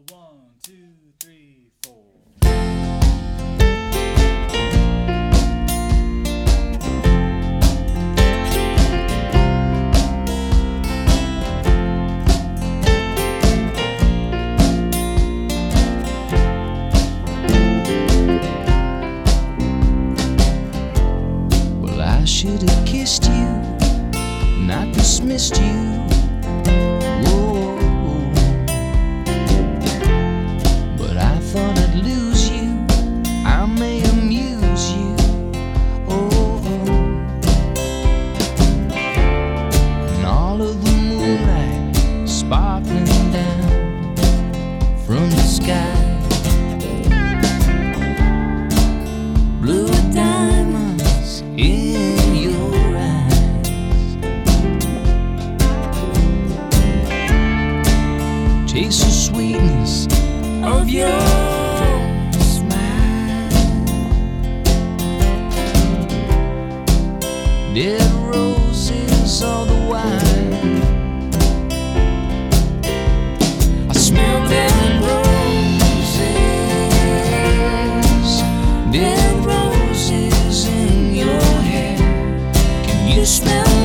1, 2, 3, 4. Well, I should have kissed you, not dismissed you. Whoa. But I thought I'd lose you, I may amuse you. Oh. And all of the moonlight sparkling down from the sky, blue diamonds in your eyes. Taste the sweetness of your smile. Dead roses all the while. I smell dead roses. Dead roses in your hair. Can you smell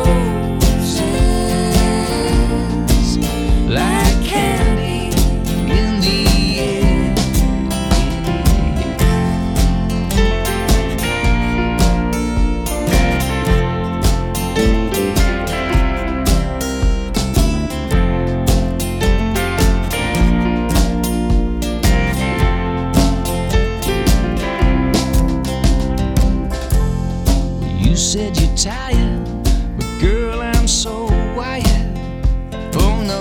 roses like candy in the air? You said you're tired, but girl, I'm so wired. Oh no,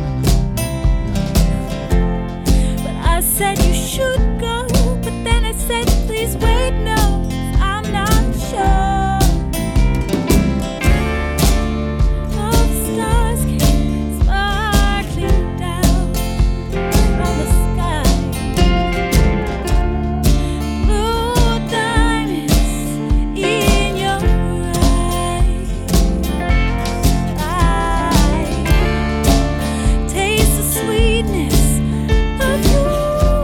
But I said you should go, but then I said please wait, no, I'm not sure. All the stars came sparkling down from the sky. Blue diamonds in your eyes. I taste the sweetness of your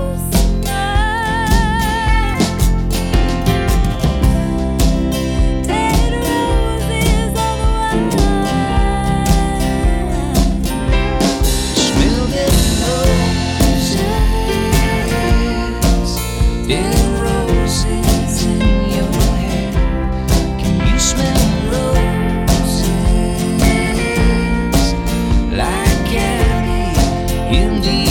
smile. Dead roses all the while. smell dead roses. Dead roses in your hair. Can you smell roses like candy in the